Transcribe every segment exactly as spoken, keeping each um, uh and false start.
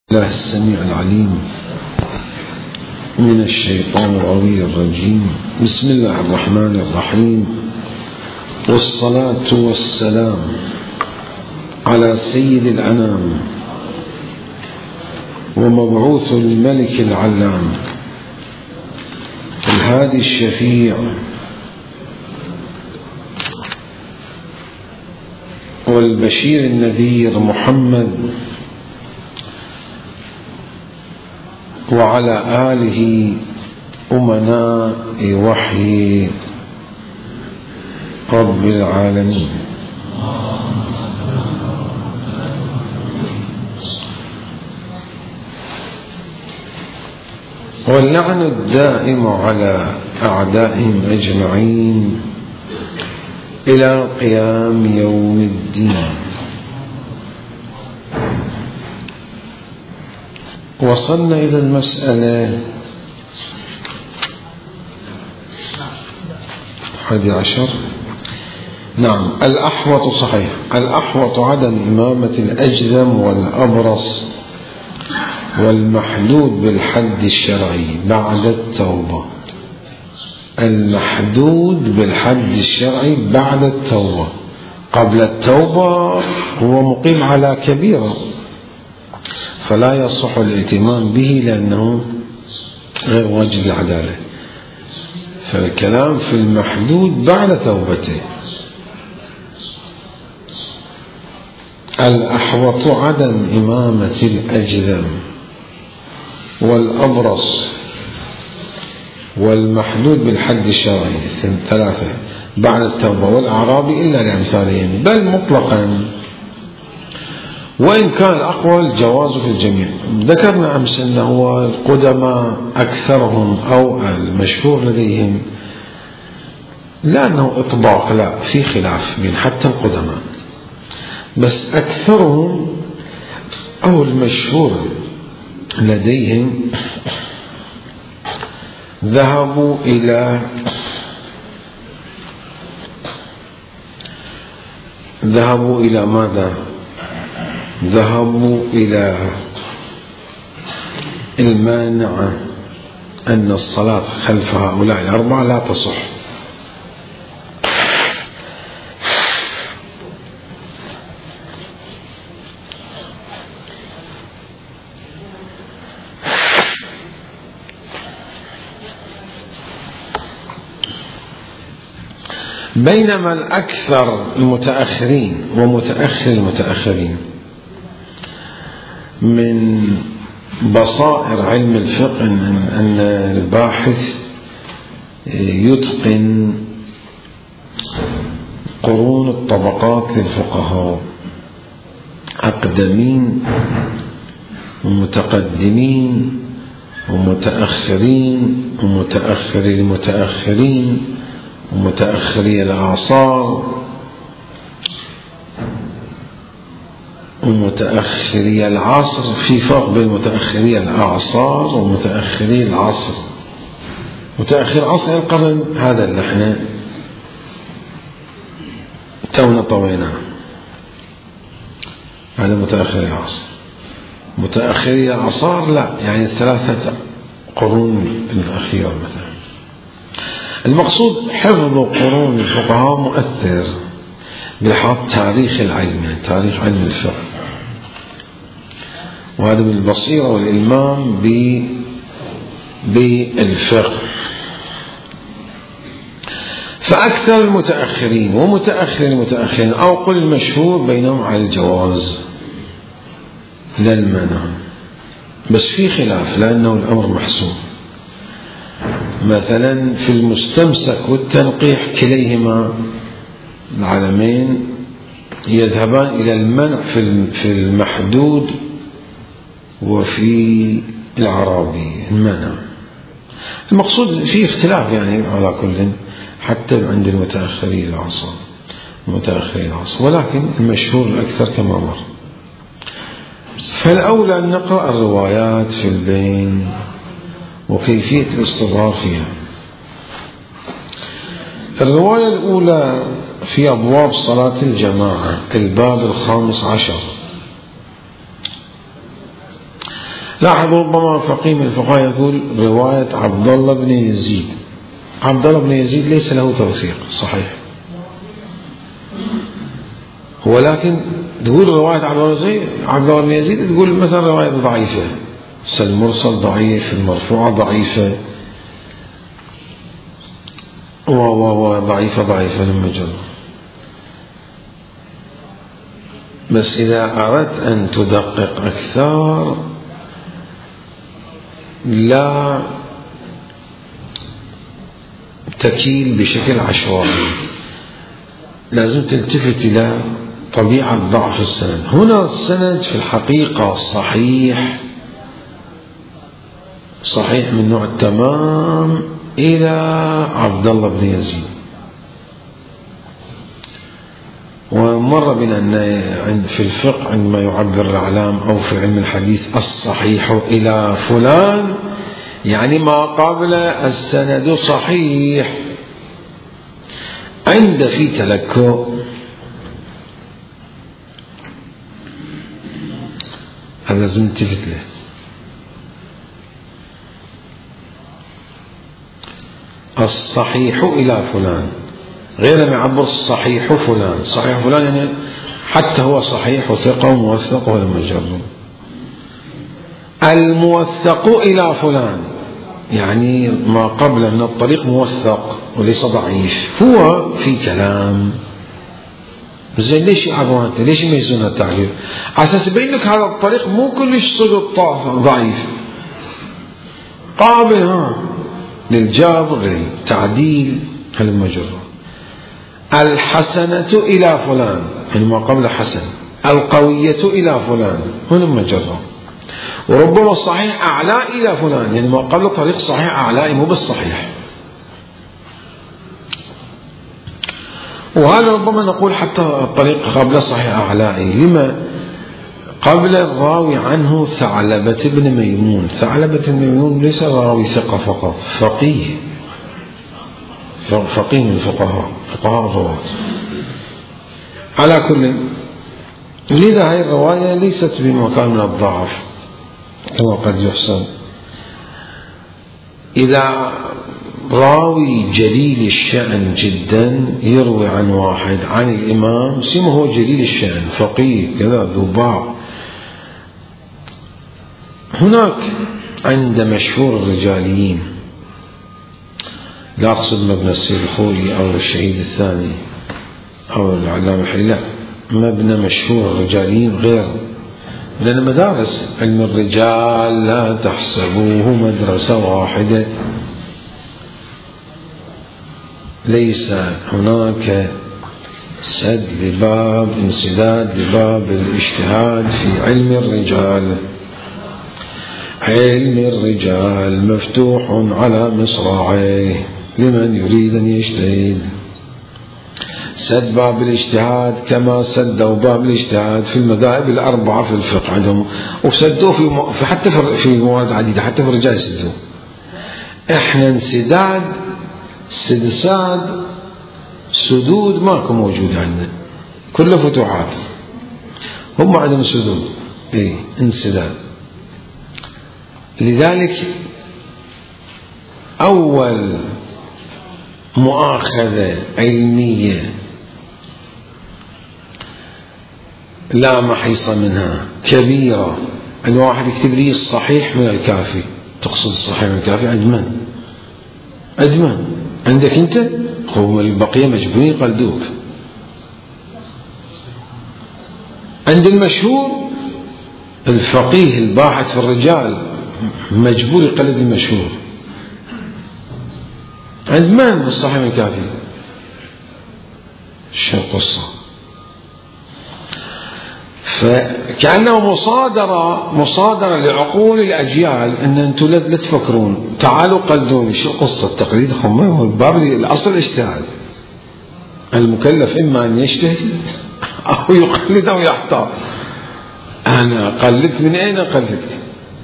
الله السميع العليم من الشيطان الغوي الرجيم. بسم الله الرحمن الرحيم، والصلاة والسلام على سيد الأنام ومبعوث الملك العلام الهادي الشفيع والبشير النذير محمد وعلى آله أمناء وحي رب العالمين. واللعن الدائم على أعدائهم أجمعين إلى قيام يوم الدين. وصلنا إلى المسألة حادي عشر. نعم، الأحوط صحيح، الأحوط عدم إمامة الأجذم والأبرص والمحدود بالحد الشرعي بعد التوبة. المحدود بالحد الشرعي بعد التوبة. قبل التوبة هو مقيم على كبيرة فلا يصح الاهتمام به لأنه غير واجب العدالة، فالكلام في المحدود بعد توبته. الأحوط عدم إمامة الأجذم والأبرص والمحدود بالحد الشرعي ثلاثة بعد التوبة، والأعرابي إلا لأمثالهم، بل مطلقا، وإن كان الأقوى الجواز في الجميع. ذكرنا أمس أنه القدماء أكثرهم أو المشهور لديهم لأنه إطباق، لا، في خلاف بين حتى القدماء، بس أكثرهم أو المشهور لديهم ذهبوا إلى ذهبوا إلى ماذا؟ ذهبوا إلى المانع أن الصلاة خلف هؤلاء الأربعة لا تصح. بينما الأكثر المتأخرين ومتأخر المتأخرين من بصائر علم الفقه أن الباحث يتقن قرون الطبقات للفقهاء، أقدمين ومتقدمين ومتأخرين ومتأخري المتأخرين ومتأخري الأعصار ومتأخري العصر. في فرق بين متأخري الأعصار ومتأخري العصر. متأخر عصر القرن هذا اللي احنا تونا طويناه، هذا متأخري العصر. متأخري الأعصار لا، يعني الثلاثة قرون الأخيرة مثلا. المقصود حفظ قرون الفقهاء مؤثر بحفظ تاريخ العلم، يعني تاريخ علم الفقه، وهذا بالبصيرة والإلمام بالفقه. فأكثر المتأخرين ومتأخر المتأخرين أو قل المشهور بينهم على الجواز لا المنع، بس في خلاف لأنه الأمر محسوم. مثلا في المستمسك والتنقيح كليهما العالمين يذهبان إلى المنع في المحدود وفي العربي المنع. المقصود في اختلاف يعني على كل، حتى عند المتأخرين العصر المتأخرين العصر، ولكن المشهور الأكثر كما مر. فالأولى أن نقرأ الروايات في البين وكيفية الاستظهار فيها. الرواية الأولى في أبواب صلاة الجماعة، الباب الخامس عشر. لاحظ ربما فقيه من الفقهاء يقول رواية عبد الله بن يزيد، عبد الله بن يزيد ليس له توثيق صحيح، ولكن تقول رواية عبد الله بن يزيد تقول مثلا رواية ضعيفة، المرسل ضعيف، المرفوعة ضعيفة، وضعيفة ضعيفة لما جرى. بس إذا أردت أن تدقق أكثر لا تكيل بشكل عشوائي، لازم تلتفت إلى طبيعة ضعف السند. هنا السند في الحقيقة صحيح، صحيح من نوع التمام إلى عبد الله بن يزيد. ومر بنا أن في الفقه عندما يعبر الأعلام أو في علم الحديث الصحيح إلى فلان يعني ما قبل السند صحيح، عند في تلكؤ. هذا لازم نلتفت له. الصحيح إلى فلان غير ما يعبر الصحيح فلان، صحيح فلان يعني حتى هو صحيح وثقة وموثق ولا مجرد. الموثق إلى فلان يعني ما قبل من الطريق موثق وليس ضعيف، هو في كلام. زين ليش يعبرون ليش يميزون التعبير؟ على أساس يبين لك هذا الطريق مو كلش صدق ضعيف، قابل ها للجبر للتعديل هالمجرة. الحسنة إلى فلان يعني ما قبل حسن، القوية إلى فلان هنا مجرة. وربما الصحيح أعلى إلى فلان يعني ما قبل طريق صحيح أعلى مو بالصحيح. وهذا ربما نقول حتى الطريق قبل صحيح أعلى. لما؟ قبل الراوي عنه ثعلبة بن ميمون. ثعلبة بن ميمون ليس راوي ثقة فقط، فقيه، فقيه من الفقهاء، فقهاء الرواة. على كل، لذا هذه الرواية ليست بمكان من الضعف كما قد يحسن. إذا راوي جليل الشأن جدا يروي عن واحد عن الإمام سمه هو جليل الشأن، فقيه كذا ذو باع. هناك عند مشهور الرجاليين، لا أقصد مبنى السيد الخوئي أو الشهيد الثاني أو العلامة الحلي، لا، مبنى مشهور الرجاليين غير، لأن مدارس علم الرجال لا تحسبوه مدرسة واحدة، ليس هناك سد لباب انسداد لباب الاجتهاد في علم الرجال. علم الرجال مفتوح على مصراعيه لمن يريد أن يجتهد. سد باب الاجتهاد كما سدوا باب الاجتهاد في المذاهب الأربعة في الفقه عندهم، وسدوه في حتى في مواد عديدة، حتى في الرجال يسدوه. احنا انسداد سدساد سدود ماكو موجود عندنا، كله فتوحات. هم عندهم سدود، ايه انسداد. لذلك أول مؤاخذة علمية لا محيص منها كبيرة عند واحد يكتب لي الصحيح من الكافي. تقصد الصحيح من الكافي عند من؟ عند من؟ عندك أنت؟ هو البقية مجبورين يقلدوك. عند المشهور الفقيه الباحث في الرجال مجبور يقلد المشهور. عند من بالصحيح من الكافي؟ شو القصة؟ فكأنه مصادرة مصادرة لعقول الأجيال أن أنتم لا تفكرون، تعالوا قلدوني. شو قصة التقليد؟ هم باب الأصل الاجتهاد. المكلف إما أن يجتهد أو يقلد أو يحتاط. أنا قلدت من أين قلدت؟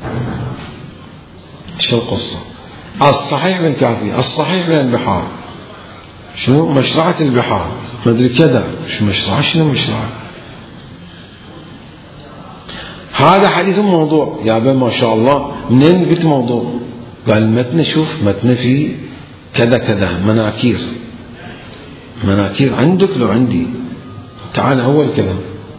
شو القصة؟ الصحيح من الكافي، الصحيح من البحار. شنو مشرعة البحار؟ ما أدري كذا. شو مشرعة؟ شنو مشرعة؟ هذا حديث موضوع. يا بابا ما شاء الله منين قلت موضوع؟ قال متن، شوف متن فيه كذا كذا مناكير، مناكير عندك لو عندي، تعال أول كلام.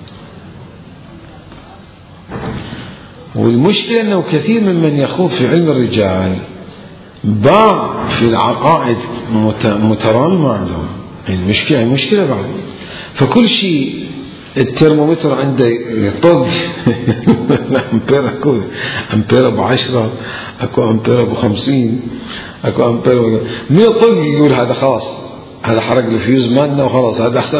والمشكلة أنه كثير ممن يخوض في علم الرجال باع في العقائد متراممة عندهم، المشكلة مشكلة بعد. فكل شيء الترمومتر عنده يطق أمبير، أكو أمبير أبو عشرة، أكو أمبير أبو خمسين، أكو أمبير من يطق يقول هذا خلاص، هذا حرق الفيوز مالنا وخلاص هذا أحسن.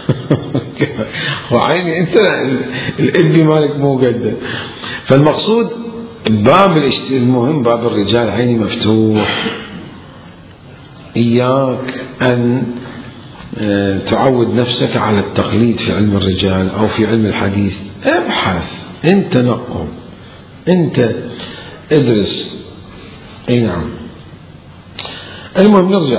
وعيني أنت الإبي مالك مو قده. فالمقصود باب المهم باب الرجال عيني مفتوح. إياك أن تعود نفسك على التقليد في علم الرجال أو في علم الحديث. ابحث أنت، نقم أنت، ادرس. أي نعم. المهم نرجع.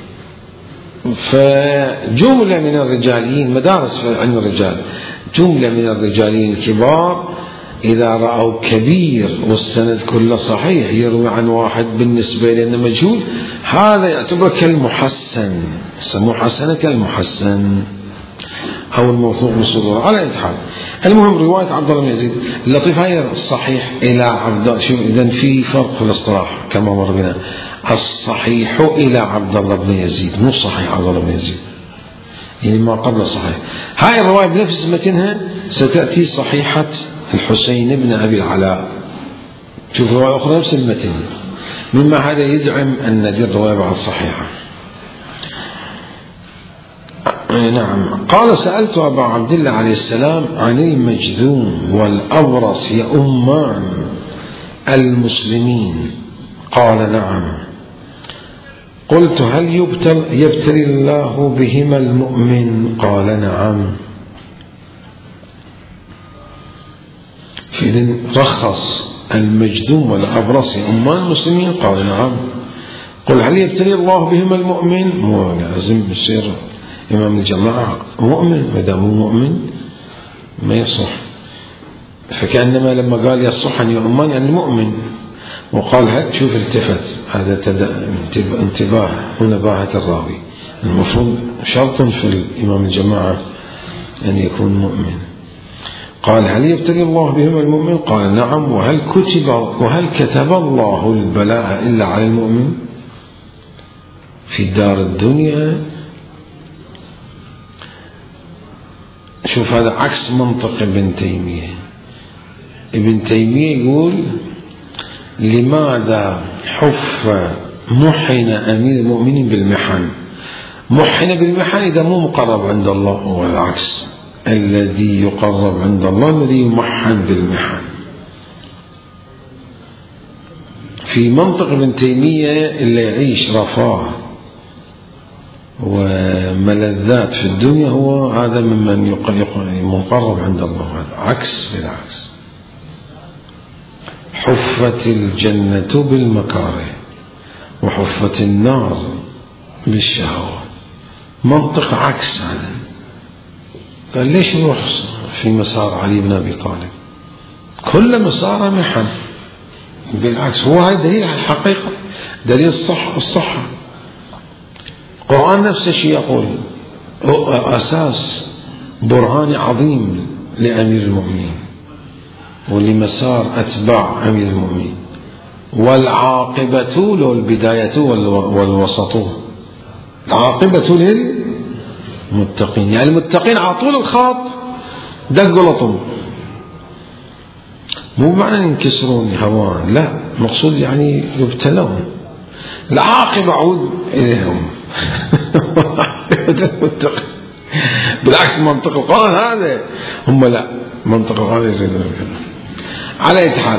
فجملة من الرجاليين، مدارس في علم الرجال، جملة من الرجاليين الكبار إذا رأوا كبير والسند كله صحيح يروي عن واحد بالنسبة لأنه مجهول، هذا يعتبر كالمحسن، يسموه حسنة كالمحسن أو الموثوق بالصدور على أي حال. المهم رواية عبد الله بن يزيد اللطيف هي الصحيح إلى عبد. شوف إذن في فرق في الاصطلاح كما مر بنا، الصحيح إلى عبد الله بن يزيد، مو صحيح عبد الله بن يزيد، يعني ما قبل الصحيح. هاي الرواية بنفس متنها ستأتي صحيحة الحسين بن أبي العلاء. شوف رواية أخرى نفس المتن، مما هذا يزعم أن هذه الرواية بعد صحيحة. نعم. قال سألت أبا عبد الله عليه السلام عن المجذوم والأبرص يؤمان المسلمين، قال نعم. قلت هل يبتلي الله بهما المؤمن؟ قال نعم. فإذن رخص المجذوم والأبرص يؤمان المسلمين، قال نعم. قل هل يبتلي الله بهما المؤمن؟ مو لازم يصير إمام الجماعة مؤمن، ما دام مؤمن ما يصح. فكأنما لما قال يصح أن يؤمن يعني مؤمن، وقال هات شوف التفت، هذا انتباه ونباهة الراوي. المفروض شرط في الإمام الجماعة أن يكون مؤمن. قال هل يبتلي الله بهما المؤمن؟ قال نعم. وهل كتب وهل كتب الله البلاء إلا على المؤمن في دار الدنيا؟ شوف هذا عكس منطق ابن تيمية. ابن تيمية يقول لماذا حف محن أمير المؤمنين بالمحن؟ محن بالمحن إذا مو مقرب عند الله، هو العكس، الذي يقرب عند الله الذي يمحن بالمحن. في منطق ابن تيمية اللي يعيش رفاه وملذات في الدنيا هو هذا ممن مقرب عند الله، هذا عكس بالعكس. حفت الجنة بالمكاره وحفت النار بالشهوة، منطق عكس هذا. قال ليش نروح في مسار علي بن أبي طالب؟ كل مسار محن، بالعكس هو هذا دليل على الحقيقة، دليل الصح الصحة. القرآن نفس الشيء يقول، أساس برهان عظيم لأمير المؤمنين ولمسار أتباع أمير المؤمنين، والعاقبة له البداية والوسط، العاقبة للمتقين، يعني المتقين على طول الخط دقوا لطم، مو معنى ينكسرون هوان، لا، مقصود يعني يبتلون، العاقبة عود إليهم. بالعكس منطق القرآن هذا، هم لا، منطق القرآن يريدون على أي حال.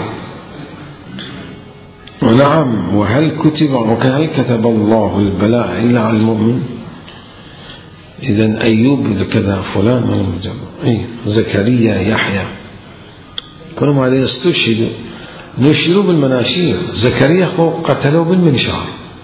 ونعم. وهل كتب وهل كتب الله البلاء إلا على المؤمن؟ إذن أيوب كذا فلان أي زكريا يحيى كانوا عليه استشهدوا، نشروا بالمناشير. زكريا قتلوا بالمنشار،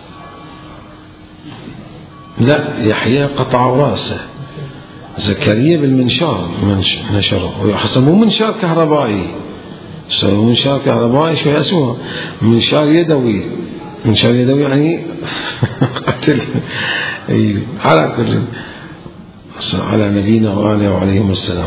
لا، يحيى قطع راسه، زكريا بالمنشار نشره، ويحسبوا منشار كهربائي منشار كهربائي شوي أسوأ، منشار يدوي، منشار يدوي يعني قتل. على كل على نبينا وآله وعليهم السلام.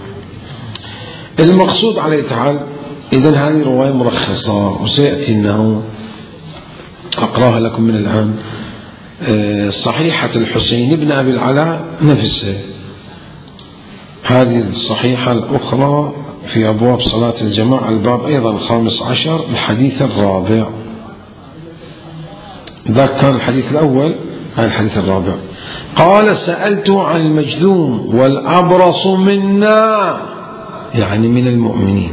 المقصود عليه تعالى إذن هذه رواية مرخصة، وسيأتي أنه أقراها لكم من الآن. صحيحة الحسين بن أبي العلاء نفسه، هذه الصحيحة الأخرى في أبواب صلاة الجماعة الباب أيضا الخامس عشر الحديث الرابع. ذاك كان الحديث الأول، هذا الحديث الرابع. قال سألت عن المجذوم والأبرص منا، يعني من المؤمنين،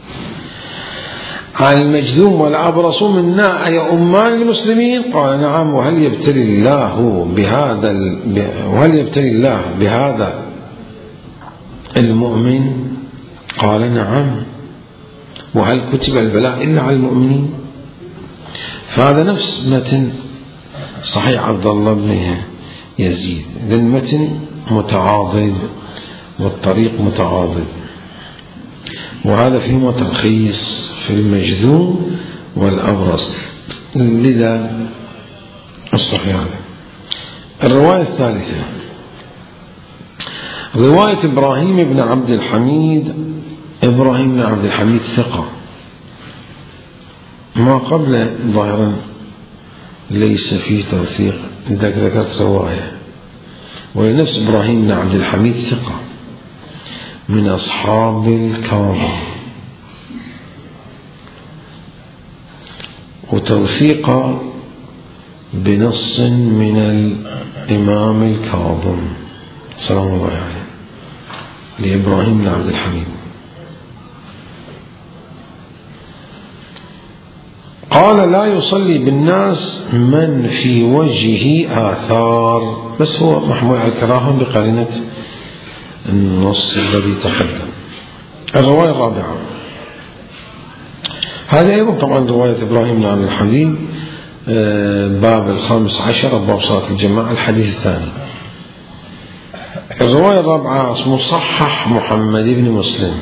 عن المجذوم والأبرص منا أي أمان المسلمين؟ قال نعم. وهل يبتلي الله بهذا وهل يبتلي الله بهذا المؤمن؟ قال نعم. وهل كتب البلاء إلا على المؤمنين؟ فهذا نفس متن صحيح عبد الله بن يزيد، المتن متعاضد والطريق متعاضد، وهذا فيه ترخيص في المجذوم والأبرص، لذا الصحيح. الرواية الثالثة رواية إبراهيم بن عبد الحميد. إبراهيم بن عبد الحميد ثقة، ما قبل ظاهرا ليس فيه توثيق، لذلك ذكرت رواية. ولنفس إبراهيم بن عبد الحميد ثقة من أصحاب الكاظم، وتوثيق بنص من الإمام الكاظم سلام الله عليه لإبراهيم بن عبد الحميد. قال لا يصلي بالناس من في وجهه آثار، بس هو محمول على الكراهة بقرينة النص الذي تقدم. الرواية الرابعة هذه أيضا طبعا رواية إبراهيم بن عبد الحميد، باب الخامس عشر باب صلاة الجماعة الحديث الثاني. الرواية الرابعة اسمه صحح محمد بن مسلم.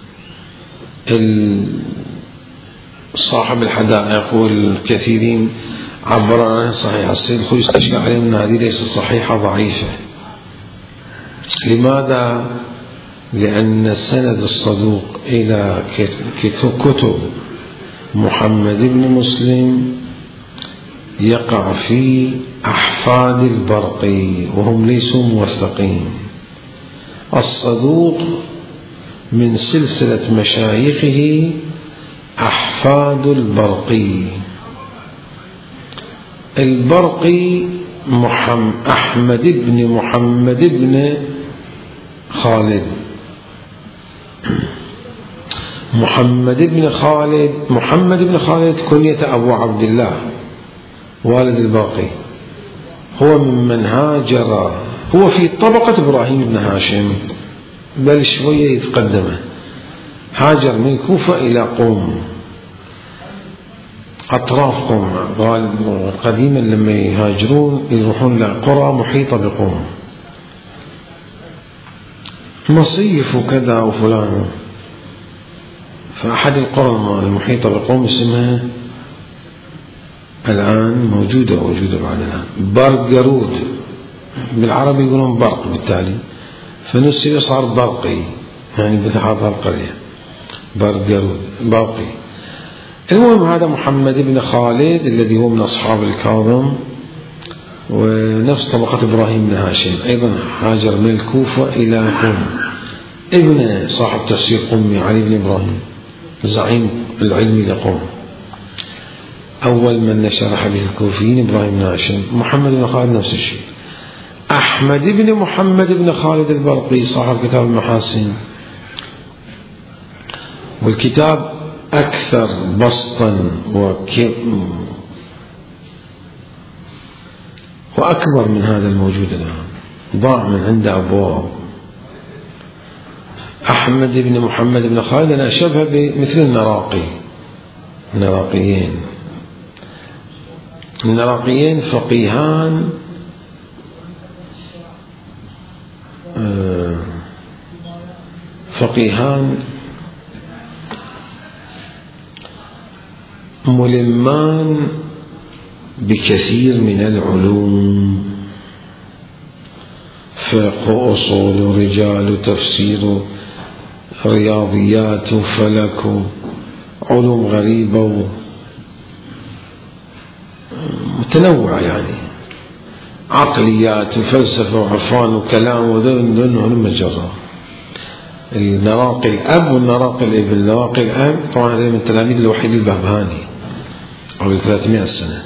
صاحب الحدائق والكثيرين عبر عنه صحيح، السيد الخوي استشكى عليهم أن هذه ليست صحيحة، ضعيفة. لماذا؟ لأن السند الصدوق إلى كتب محمد بن مسلم يقع في أحفاد البرقي وهم ليسوا موثقين. الصدوق من سلسلة مشايخه أحفاد البرقي. البرقي محمد أحمد بن محمد بن خالد، محمد بن خالد محمد بن خالد كنية أبو عبد الله والد الباقي، هو ممن هاجر، هو في طبقة إبراهيم بن هاشم بل شوية يتقدمه، هاجر من الكوفة إلى قوم، أطراف قوم. قديما لما يهاجرون يروحون لقرى محيطة بقوم، مصيف وكذا وفلان. فأحد القرى المحيطة بقوم اسمها الآن موجودة موجودة بعد الآن برقرود، بالعربي يقولون برق، بالتالي فنسي صار برقي، يعني بهذا القرية برقرود باقي. المهم هذا محمد بن خالد الذي هو من أصحاب الكاظم ونفس طبقة إبراهيم بن هاشم، أيضا هاجر من الكوفة إلى قم، ابن صاحب تفسير قمي علي بن إبراهيم زعيم العلم لقوم، أول من نشر حديث الكوفيين إبراهيم بن هاشم. محمد بن خالد نفس الشيء. أحمد بن محمد بن خالد البرقي صاحب كتاب المحاسن، والكتاب أكثر بسطا وأكبر من هذا الموجود الآن، ضاع من عند أبواب. أحمد بن محمد بن خالد أنا أشبه بمثل النراقي، النراقيين النراقيين فقيهان فقيهان ملمان بكثير من العلوم، فقه وأصول ورجال وتفسير رياضيات وفلك وعلوم غريبة متنوعة، يعني عقليات وفلسفة وعرفان وكلام وذن ذن علوم الجرة. النراقي الأب والنراقي الابن. النراقي الأب طبعا هذا من تلاميذ الوحيد البهبهاني قبل ثلاثمائة سنة،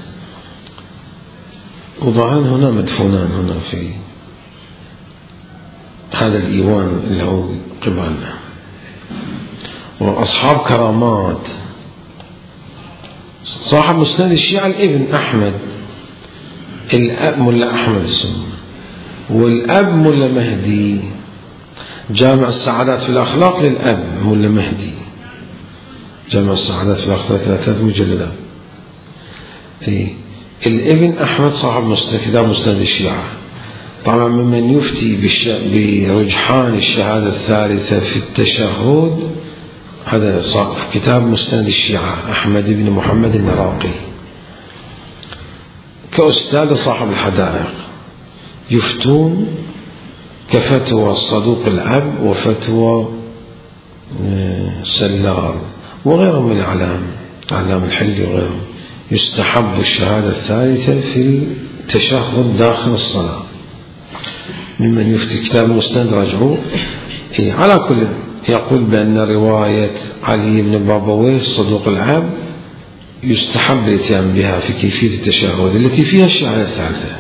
وضعان هنا مدفونان هنا في هذا الإيوان اللي هو قبالنا. وأصحاب كرامات، صاحب مسند الشيعة الابن أحمد، الأب ملا أحمد السنة، والأب ملا مهدي. جامع السعادات في الأخلاق للأب ملا مهدي، جامع السعادات في الأخلاق ثلاثة مجلدات. إيه. الابن أحمد صاحب مسند كتاب مسند الشيعة، طبعا ممن يفتي برجحان الشهادة الثالثة في التشهد، هذا صاحب كتاب مسند الشيعة أحمد بن محمد النراقي، كأستاذ صاحب الحدائق، يفتون كفتوى الصدوق الأب وفتوى سلار وغيرهم من الأعلام، أعلام الحلي وغيرهم. يستحب الشهادة الثالثة في التشهد داخل الصلاة، ممن يفتي كتاب المسند رجعوه. إيه. على كل يقول بأن رواية علي بن بابويه الصدوق الأب يستحب الاتيان بها في كيفية التشهد التي فيها الشهادة الثالثة.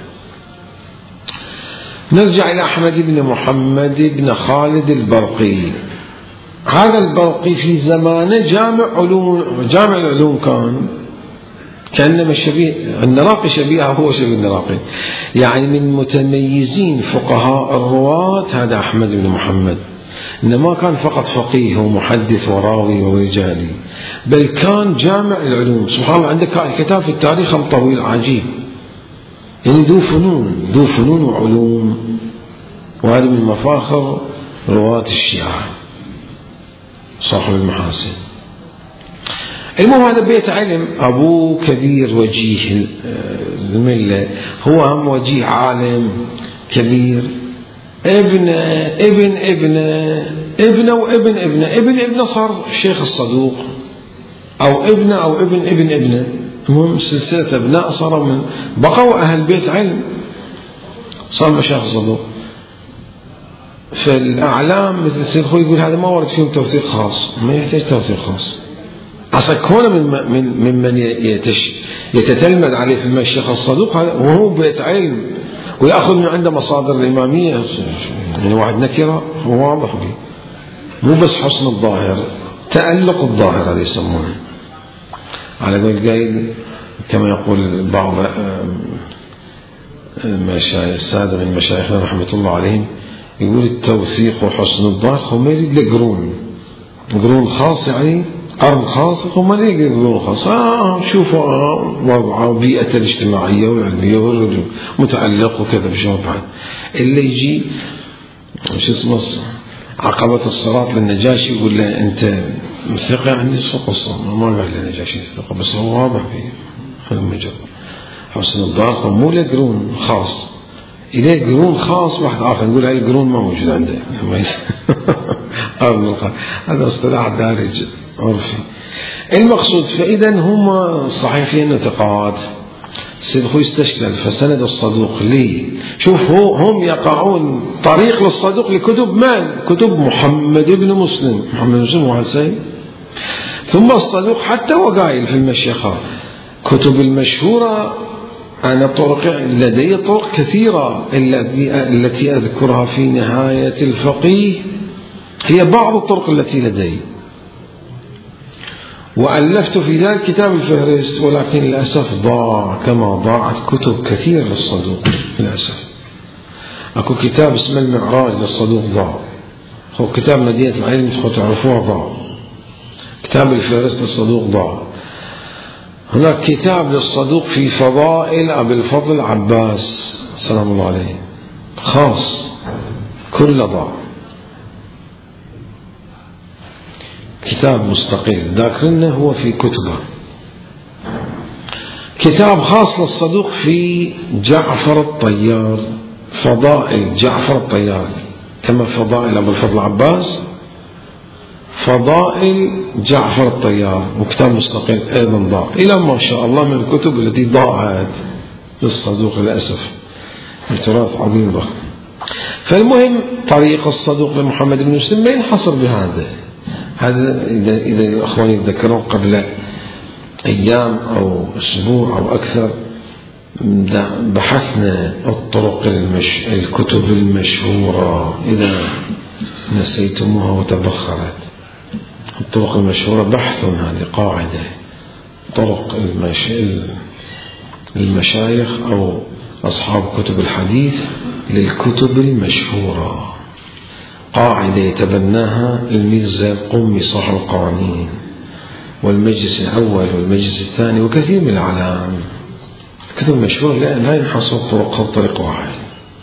نرجع إلى أحمد بن محمد بن خالد البرقي. هذا البرقي في زمانه جامع علوم، جامع العلوم كان كأنما شبيه النراقي، شبيه هو شبيه النراقي، يعني من متميزين فقهاء الرواة. هذا أحمد بن محمد إنما كان فقط فقيه ومحدث وراوي ورجالي، بل كان جامع العلوم. سبحان الله، عندك كتاب في التاريخ طويل عجيب، يعني ذو فنون ذو فنون وعلوم، وهذا من مفاخر رواة الشيعة صاحب المحاسن. المهم هذا بيت علم، أبوه كبير وجيه الملة، هو هم وجيه عالم كبير، ابن ابن ابن ابن وابن ابن ابن ابن صار الشيخ الصدوق، أو ابن أو ابن ابن ابن، المهم سلسلة ابناء صار من بقوا أهل بيت علم، صار مشايخ الصدوق. فالأعلام مثل السيد خوي يقول هذا ما ورد فيهم توثيق خاص، ما يحتاج توثيق خاص. أصلا كونه من من ممن يتتلمذ عليه في المشيخ الصدوق وهو بيت علم ويأخذ من عنده مصادر الإمامية، يعني واحد نكرة واضح به، مو بس حسن الظاهر، تألق الظاهر هذا يسمونه. على قول قايل كما يقول بعض المشايخ السادة من مشايخنا رحمة الله عليهم، يقول التوثيق وحسن الظاهر هو ما يريد له قرون، قرون خاص، يعني قرن خاص، هو ما يريد قرون خاص. آه شوفوا آه وضع بيئة الاجتماعية والعلمية والرجل متعلق وكذا بشوف بعد اللي يجي شو اسمه عقبة الصراط للنجاشي يقول له أنت مثقة عندي سوق الصلاة، ما قال للنجاشي مثقة، بس هو واضح فيه خلنا نجرب. حسن الظاهر مو له قرون خاص، إليه قرون خاص واحد آخر نقول هاي القرون ما موجود عنده هذا اصطلاح دارج عرفي. المقصود فإذا هم صحيحين ثقات. السيد خوي استشكل فسند الصدوق لي، شوف هو هم يقعون طريق للصدوق لكتب من؟ كتب محمد بن مسلم، محمد بن مسلم وحسين، ثم الصدوق حتى وقايل في المشيخة كتب المشهورة. أنا طرق لدي طرق كثيرة التي أذكرها في نهاية الفقيه هي بعض الطرق التي لدي، وألفت في ذلك كتاب الفهرست، ولكن للأسف ضاع كما ضاعت كتب كثيرة للصدوق للأسف. أكو كتاب اسمه المعراج للصدوق ضاع، هو كتاب مدينة العلم تعرفوها ضاع، كتاب الفهرست للصدوق ضاع. هناك كتاب للصدوق في فضائل أبي الفضل عباس سلام الله عليه خاص، كل ضاع، كتاب مستقل ذاكرنا هو في كتبه كتاب خاص للصدوق في جعفر الطيار، فضائل جعفر الطيار، كما فضائل أبو الفضل عباس، فضائل جعفر الطيار، وكتاب مستقل أيضا ضاع، إلى ما شاء الله من الكتب التي ضاعت للصدوق للأسف، التراث عظيم ضخم. فالمهم طريق الصدوق لمحمد بن مسلم ما ينحصر بهذا. هذا إذا إذا الأخوان يتذكرون قبل أيام أو أسبوع أو أكثر بحثنا الطرق المش... الكتب المشهورة، إذا نسيتموها وتبخرت الطرق المشهورة، بحث هذه قاعدة، طرق المش... المشايخ أو أصحاب كتب الحديث للكتب المشهورة، قاعدة يتبناها الميرزا القمي صاحب القوانين والمجلس الأول والمجلس الثاني وكثير من العلام. الكتب المشهورة لا ينحصر طرقها بطريق واحد،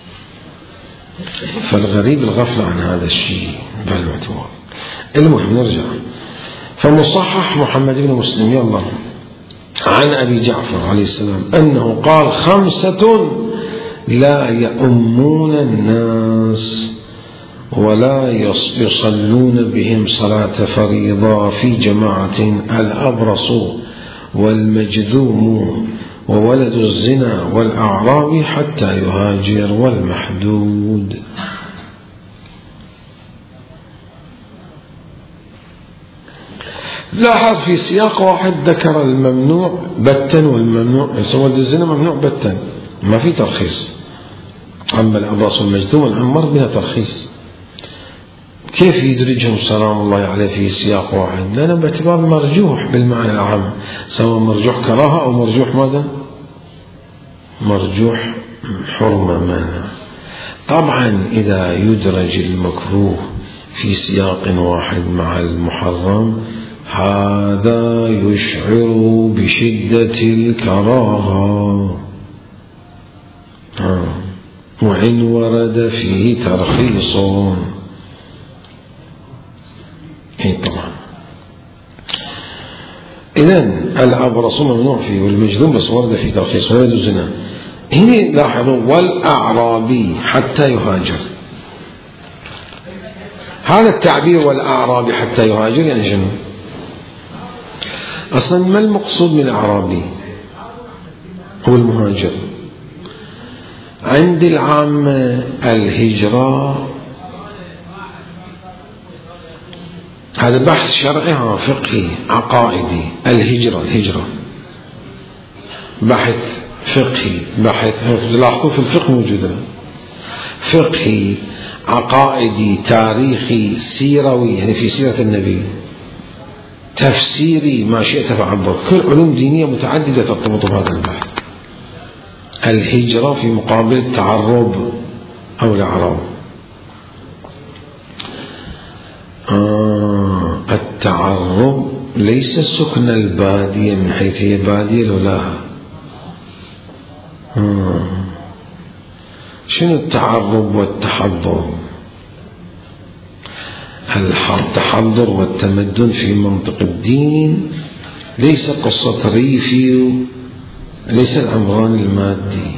فالغريب الغفلة عن هذا الشيء بالاعتبار. المهم نرجع. فمصحح محمد بن مسلم يلا عن أبي جعفر عليه السلام أنه قال: خمسة لا يؤمون الناس ولا يصلون بهم صلاة فريضة في جماعة: الأبرص والمجذوم وولد الزنا والأعرابي حتى يهاجر والمحدود. لاحظ في سياق واحد ذكر الممنوع بتا والممنوع، ولد الزنا ممنوع بتا ما في ترخيص، أما الأبرص والمجذوم والعمر بها ترخيص. كيف يدرجهم سلام الله عليه في سياق واحد؟ لأنه باعتبار مرجوح بالمعنى العام، سواء مرجوح كراهة أو مرجوح ماذا؟ مرجوح حرمة مانع. طبعا إذا يدرج المكروه في سياق واحد مع المحرم هذا يشعر بشدة الكراهة، آه. وإن ورد فيه ترخيص. إيه طبعا. إذن الأبرص ممنوع فيه والمجذوم بس ورد فيه ترخيص ولد الزنا. هنا لاحظوا: والأعرابي حتى يهاجر. هذا التعبير والأعرابي حتى يهاجر يعني شنو؟ أصلا ما المقصود من الأعرابي؟ هو المهاجر. عند العامة الهجرة هذا بحث شرعي فقهي عقائدي. الهجرة الهجرة بحث فقهي، بحث لاحظوا في الفقه موجودة، فقهي عقائدي تاريخي سيروي، يعني في سيرة النبي، تفسيري ما شئت فعبر، كل علوم دينية متعددة ترتبط بهذا البحث. الهجرة في مقابل التعرب أو الأعراب. آه التعرب ليس سكن البادية من حيث هي بادية لولاها. آه شنو التعرب والتحضر؟ التحضر والتمدن في منطق الدين ليس قصة ريفي، ليس العمران المادي،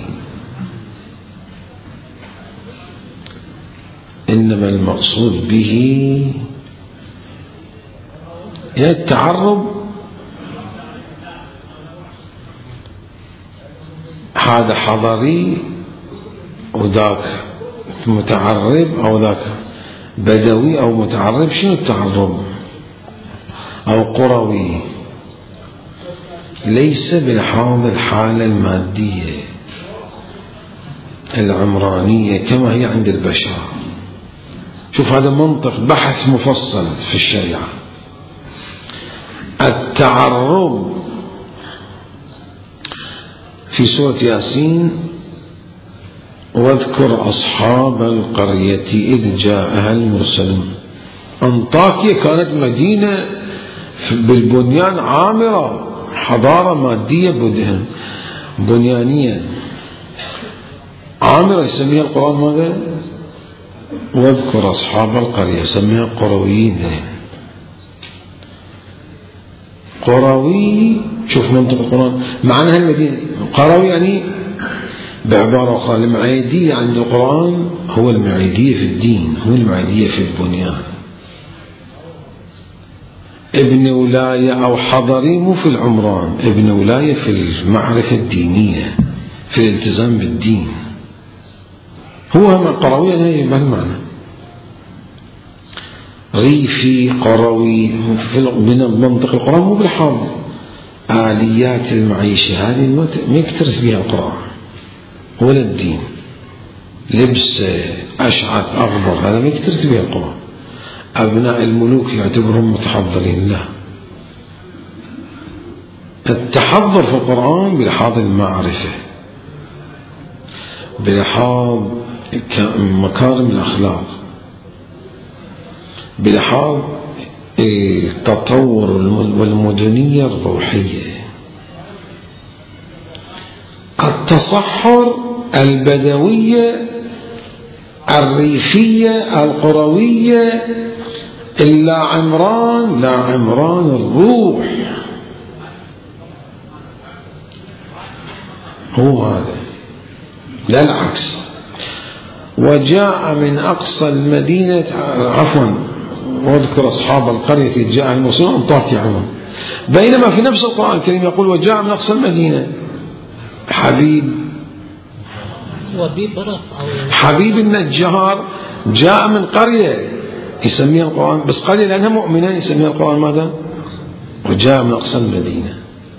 إنما المقصود به يا التعرب هذا حضري وذاك متعرب أو ذاك بدوي أو متعرب. شنو التعرب؟ أو قروي، ليس بالحاضر الحالة المادية العمرانية كما هي عند البشر. شوف هذا منطق بحث مفصل في الشريعة. التعرب في سورة ياسين: واذكر أصحاب القرية إذ جاءها المرسلون. أنطاكيا كانت مدينة بالبنيان عامرة، حضارة مادية بدها بنيانية عامرة، يسميها القرآن ماذا؟ واذكر أصحاب القرية، يسميها قرويين. قروي. شوف منطق القرآن معناها المدينة. قروي يعني بعبارة أخرى المعيدية عند القرآن هو المعيدية في الدين، هو المعيدية في البنيان. ابن ولاية أو حضري مو في العمران، ابن ولاية في المعرفة الدينية، في الالتزام بالدين. هو ما قروي هي بهالمعنى. ريفي قروي من منطق القرآن مو بالحاضر. آليات المعيشة هذه ما يكترث بها القرآن ولا الدين. لبس أشعث أغبر هذا ما يكترث بها القرآن. أبناء الملوك يعتبرهم متحضرين. لا، التحضر في القرآن بلحاظ المعرفة، بلحاظ مكارم الأخلاق، بلحاظ التطور والمدنية الروحية. التصحر البدوية الريفية القروية إلا عمران، لا عمران الروح هو هذا، لا العكس. وجاء من أقصى المدينة، عفوا واذكر أصحاب القرية جاء المرسلون أنطاكيا، بينما في نفس القرآن الكريم يقول وجاء من أقصى المدينة حبيب حبيب النجار جاء من قرية يسميها القرآن، بس قرية لأنها مؤمنة يسميها القرآن ماذا؟ وجاء من أقصى المدينة،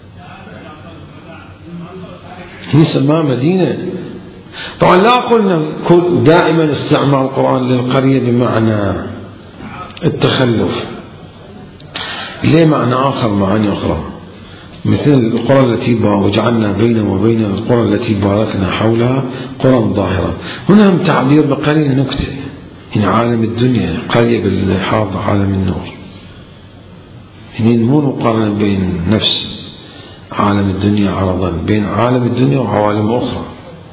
هي سماها مدينة. طبعا لا أقول دائما استعمال القرآن للقرية بمعنى التخلف، ليه معنى آخر، معاني أخرى، مثل القرى التي وجعلنا بينهم وبين القرى التي باركنا حولها قرى ظاهرة. هنا هم تعبير بقرية لنكتة، إن عالم الدنيا قرية بالحاضر عالم النور، هنا مو مقارنة بين نفس عالم الدنيا عرضا بين عالم الدنيا وعوالم أخرى.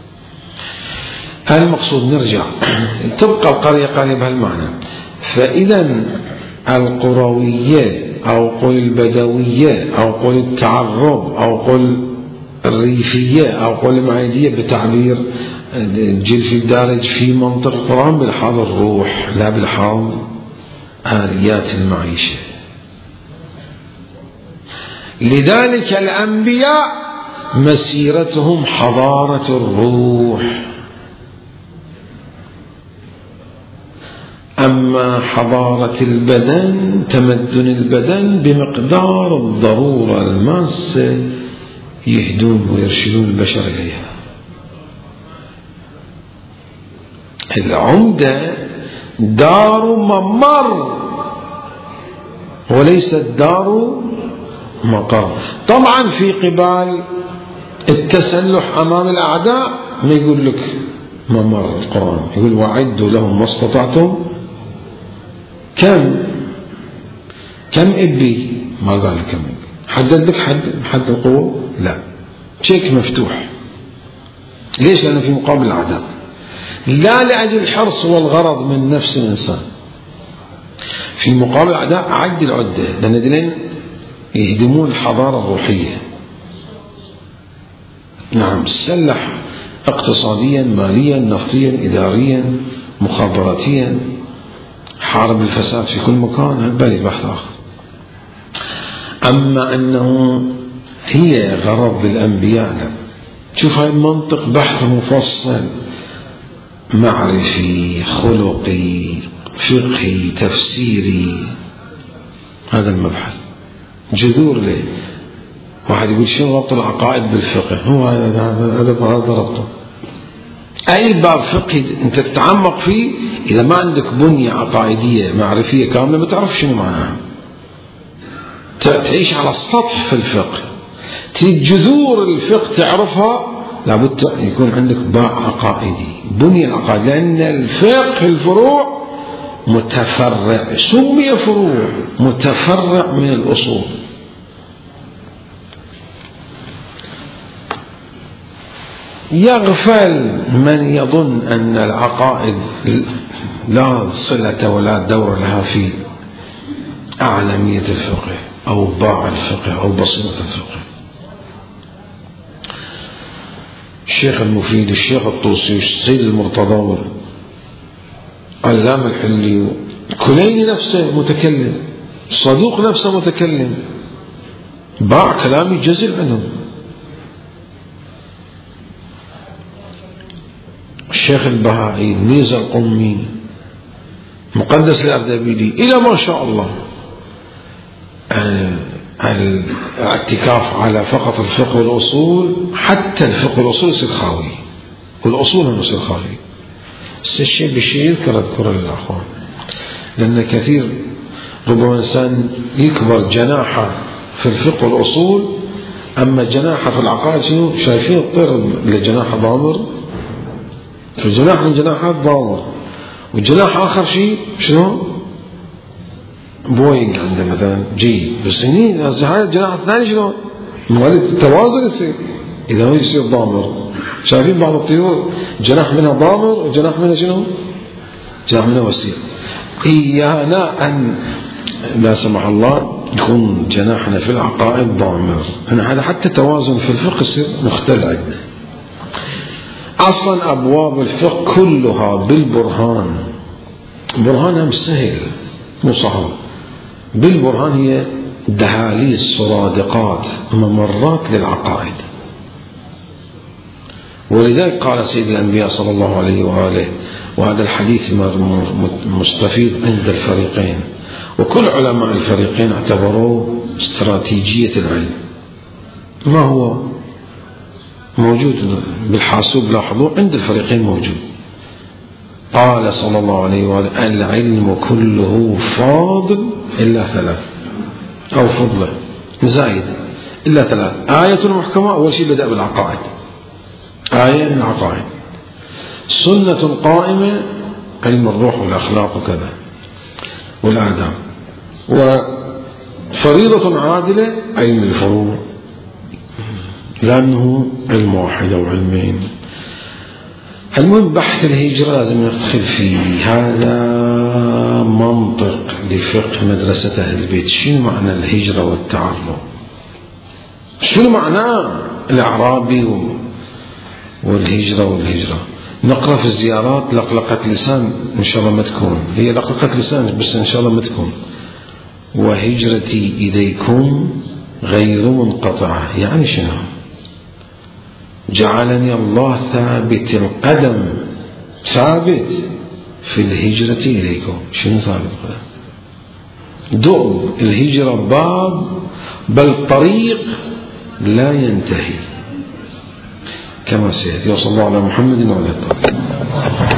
هذا المقصود. نرجع تبقى القرية قرية بهالمعنى. فإذا القروية أو قل البدوية أو قل التعرب أو قل الريفية أو قل المعيدية بتعبير الجلف الدارج في منطق القرآن بلحاظ الروح لا بلحاظ آليات المعيشة. لذلك الأنبياء مسيرتهم حضارة الروح، أما حضارة البدن تمدن البدن بمقدار الضرورة الماسة يهدون ويرشدون البشر إليها. العمدة دار ممر وليست دار مقر. طبعا في قبال التسلح أمام الأعداء ما يقول لك ممر القرآن، يقول وعدوا لهم ما استطعتم. كم كم إبي ما قال كم إبي، حدد لك حد حد القوة؟ لا، شيك مفتوح. ليش؟ لأنه في مقابل الأعداء، لا لأجل الحرص والغرض من نفس الإنسان. في مقابل الأعداء عد العدة، لأن دلين يهدمون الحضارة الروحية. نعم، سلح اقتصاديا ماليا نفطيا إداريا مخابراتيا، حارب الفساد في كل مكان، بل بحث آخر. أما أنه هي غرض الأنبياء لا. شوف هاي المنطق بحث مفصل معرفي خلقي فقهي تفسيري، هذا المبحث جذور له. واحد يقول شنو ربط العقائد بالفقه؟ هو هذا ربطه. أي باب فقهي أنت تتعمق فيه إذا ما عندك بنية عقائدية معرفية كاملة ما تعرف شنو معناها، تعيش على السطح في الفقه. تريد جذور الفقه تعرفها لابد يكون عندك باع عقائدي، بنية عقائدية، لأن الفقه الفروع متفرع، سمي فروع متفرع من الأصول. يغفل من يظن أن العقائد لا صلة ولا دور لها في أعلمية الفقه أو باع الفقه أو بصيرة الفقه. الشيخ المفيد، الشيخ الطوسي، السيد المرتضى، علام الحلي، كليني نفسه متكلم، الصدوق نفسه متكلم، باع كلامي جزل عنهم. الشيخ البهائي، ميزة القمي، مقدس الأردبيلي، إلى ما شاء الله. الاعتكاف على فقط الفقه والأصول، حتى الفقه والأصول يصير خاوي، والأصول هم يصير خاوي. الشيء بالشيء يذكر اذكر للأخوان، لأن كثير ربما إنسان يكبر جناحه في الفقه والأصول، أما جناحه في العقائد شنو شايفين الطير لجناحه ضامر، في جناح من جناحات ضامر، والجناح آخر شيء شنو بوينج عنده مثلا جيد، بس هني هاي الجناح الثاني شنو موالد التوازن يصير، إذا هو يصير ضامر. شايفين بعض الطيور جناح منها ضامر وجناح منها شنو جناح منها وسيع. إيانا أن لا سمح الله يكون جناحنا في العقائد ضامر، أنا هذا حتى توازن في الفقه يصير مختل عندنا. أصلا أبواب الفقه كلها بالبرهان، برهانها مش سهل مو صعب، بالبرهان هي دهاليز صرادقات ممرات للعقائد. ولذلك قال سيد الأنبياء صلى الله عليه وآله، وهذا الحديث مستفيض عند الفريقين، وكل علماء الفريقين اعتبروه استراتيجية العلم، ما هو موجود بالحاسوب لاحظوه عند الفريقين موجود. قال صلى الله عليه وآله العلم كله فاضل إلا ثلاث، أو فضله زايد إلا ثلاث. آية محكمة، أول شيء بدأ بالعقائد، آية من العقائد، سنة قائمة علم الروح والأخلاق وكذا والآداب، وفريضة عادلة علم الفروع، لأنه علم واحد أو علمين. المهم بحث الهجرة لازم ندخل فيه، هذا منطق لفقه مدرسة أهل البيت. شنو معنى الهجرة والتعرض؟ شنو معناه الأعرابي والهجرة والهجرة؟ نقرأ في الزيارات لقلقة لسان إن شاء الله ما تكون، هي لقلقة لسان بس إن شاء الله ما تكون. وهجرتي إليكم غير منقطعة، يعني شنو؟ جعلني الله ثابت القدم، ثابت في الهجرة إليكم. شنو ثابت القدم؟ دؤب الهجرة باب بل طريق لا ينتهي، كما سيأتي. وصلى الله على محمد وعلى آله.